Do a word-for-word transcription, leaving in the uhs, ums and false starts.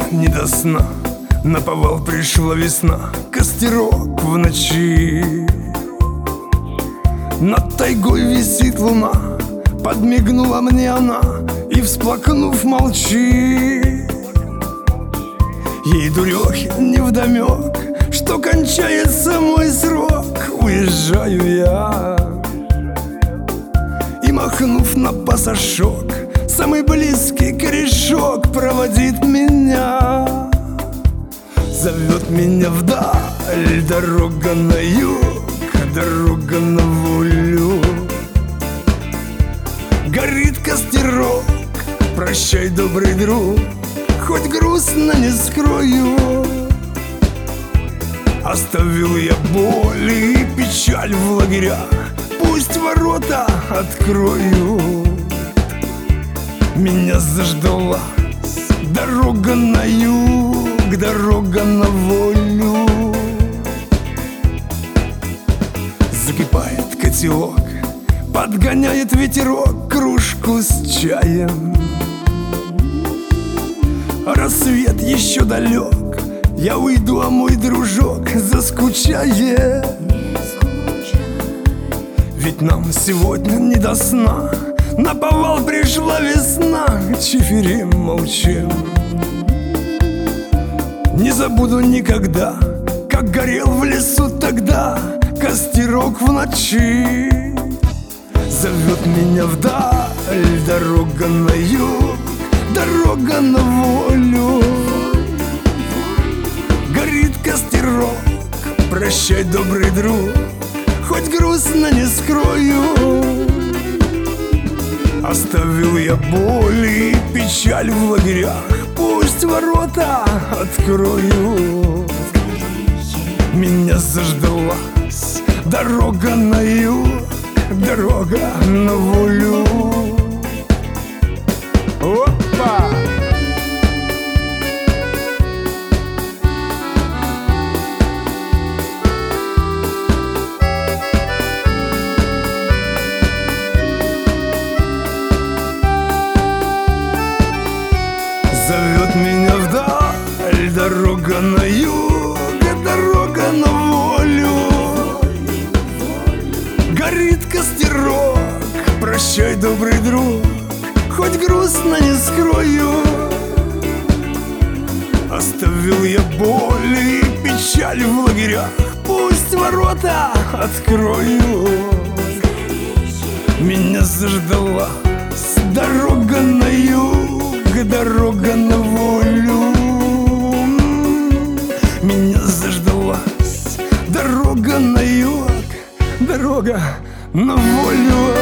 не до сна. Наповал пришла весна, костерок в ночи. Над тайгой висит луна, подмигнула мне она и, всплакнув, молчит. Ей, дурехе, невдомек, что кончается мой срок. Уезжаю я, и, махнув на пасашок, самый близкий корешок проводит меня. Зовет меня вдаль дорога на юг, дорога на волю. Горит костерок, прощай, добрый друг, хоть грустно не скрою. Оставил я боль и печаль в лагерях, пусть ворота открою. Меня заждалась дорога на юг, дорога на волю. Закипает котелок, подгоняет ветерок кружку с чаем. Рассвет еще далек, я уйду, а мой дружок заскучает. Ведь нам сегодня не до сна, наповал пришла весна, чиферим, молчим. Не забуду никогда, как горел в лесу тогда костерок в ночи. Зовет меня вдаль дорога на юг, дорога на волю. Горит костерок, прощай, добрый друг, хоть грустно не скрою. Оставил я боль и печаль в лагерях, пусть ворота открою. Меня заждалась дорога на юг, дорога на волю. Опа! Зовет меня вдаль дорога на юг, дорога на волю. Горит костерок, прощай, добрый друг, хоть грустно не скрою. Оставил я боль и печаль в лагерях, пусть ворота открою. Меня заждалась дорога на юг, дорога на волю. Меня заждалась дорога на юг, дорога на волю.